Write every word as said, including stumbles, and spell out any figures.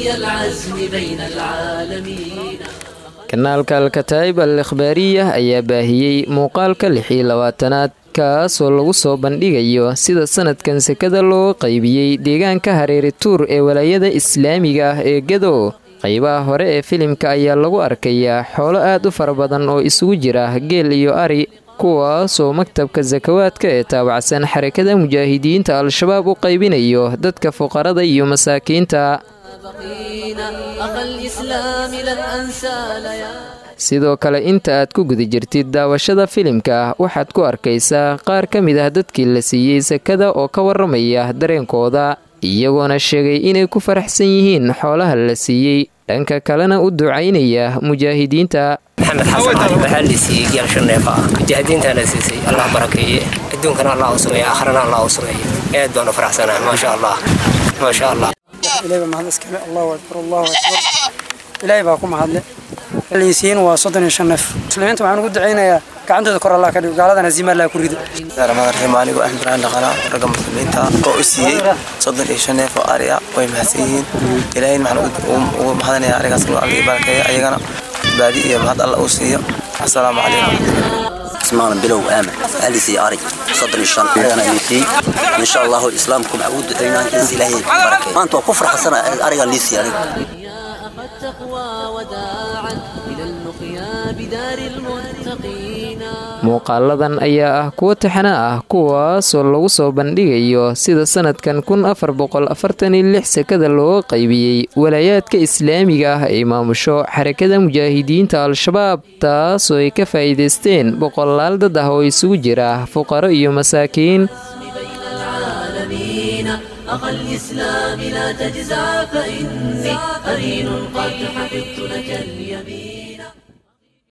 قوي العزم بين العالمين. kanaalka Al-Kataib Al-Ikhbaariyah ayaa baahiyey muuqaalka lix iyo labaatanaad kaasoo lagu soo bandhigayo sida sanadkan sekada loo qaybiyey deegaanka Hareeri Tuur ee walaayada Islaamiga ah ee Gedo. qaybaha hore ee filimka ayaa lagu arkayaa xoolo aad u fara badan oo isugu jira geel iyo ari, kuwaasoo maktabka zakawaadka ee taabacsan xarakada mujaahidiinta Al-Shabaab u qaybinayo dadka fuqarada iyo masaakiinta. sidoo kale inta aad ku guda jirtid daawashada filimka waxaad ku arkaysaa qaar ka mid ah dadkii la siiyey sakada oo ka waramaya dareenkooda, iyagoona sheegay inay ku faraxsan yihiin xoolaha la siiyey, dhanka kalena u ducaynaya mujaahidiinta. محمد حسن علي بحاليسي قال شنيفا مجاهدين تانا سيسي الله بركيه الدنيا الله وسمي آخرنا الله وسمي ايد وانا فرح سنة ما شاء الله ما شاء الله. إلهي بمهدس كمي الله أكبر الله أكبر. إلهي باكم هادلي اليسين وصدني شنف مسلمين معنا قد عينا يا كعنده ذكر الله كريم قال هذا نزيم الله كريد. أنا ما أعرف مالي وأحمد عند قناة رقم مسلمين تا رؤسي صدني شنف وأريا ويمحسين إلهي معنا قد ومحدنا يا أريا صلوا عليه بارك يا أيجانا بعدي يا مهد الله أوصيه. السلام عليكم. اسمعنا بلو آمن أهلي سياري صدر الشان أنا نسي إن شاء الله الإسلامكم عود دينا إلهي بركة ما أنتوا كفر حسنا أرجع نسي يعني. muuqaaladan ayaa ah kuwo taxana ah kuwaasoo lagu soo bandhigayo sida sanadkan kun afar boqol afartan iyo lix sekada loo qaybiyey walaayaadka islaamiga ah ee maamusho xarakada mujaahidiinta Al-Shabaab, taasoo ay ka faa'iideysteen boqolaal dad ah oo isugu jira fuqaro iyo masaakiin. أخا الإسلام لا تجزع فإني قرين قد حفظت لك اليمين.